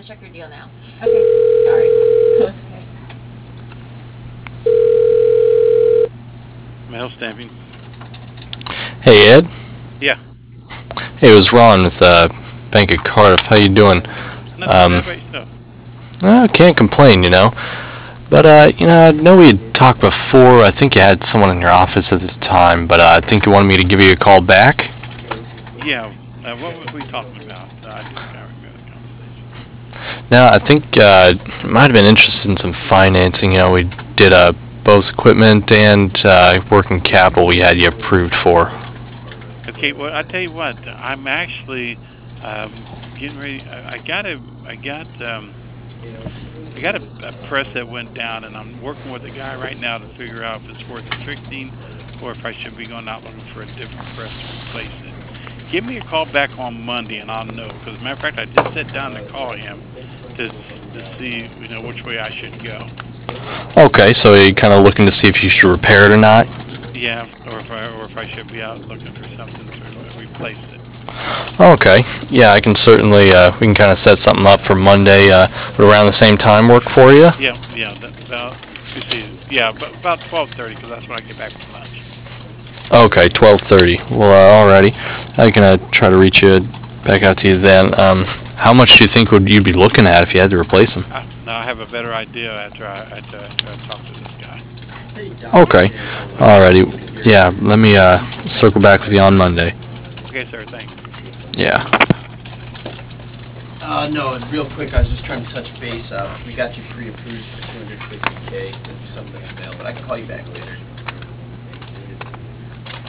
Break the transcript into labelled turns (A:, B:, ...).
A: to check your deal now.
B: Okay, sorry.
A: That's okay.
C: Mail stamping.
D: Hey, Ed.
C: Yeah.
D: Hey, it was Ron with Bank of Cardiff. How you doing?
C: Not too bad about yourself.
D: Can't complain, you know. But, I know we had talked before. I think you had someone in your office at the time, but I think you wanted me to give you a call back.
C: Yeah. What was we talking about? I just can't remember the conversation.
D: Now, I think you might have been interested in some financing. You know, we did both equipment and working capital we had you approved for.
C: Okay. Well, I tell you what. I'm actually getting ready. I got a press that went down, and I'm working with a guy right now to figure out if it's worth fixing or if I should be going out looking for a different press to replace it. Give me a call back on Monday, and I'll know. Because, as a matter of fact, I just sat down to call him to see, which way I should go.
D: Okay, so you're kind of looking to see if you should repair it or not?
C: Yeah, or if I should be out looking for something to replace it.
D: Okay, yeah, I can certainly, we can kind of set something up for Monday. Would around the same time work for you?
C: Yeah. About, let me see. Yeah, about 12:30, because that's when I get back from lunch.
D: Okay, 12:30. Well, alrighty. I can try to reach you back out to you then. How much do you think would you be looking at if you had to replace them?
C: Now I have a better idea after I talk to this guy.
D: Okay, alrighty. Yeah, let me circle back with you on Monday.
C: Okay, sir. Thanks.
D: Yeah.
E: No, real quick, I was just trying to touch base. We got you pre-approved for $250K. That'd be something in the mail, but I can call you back later.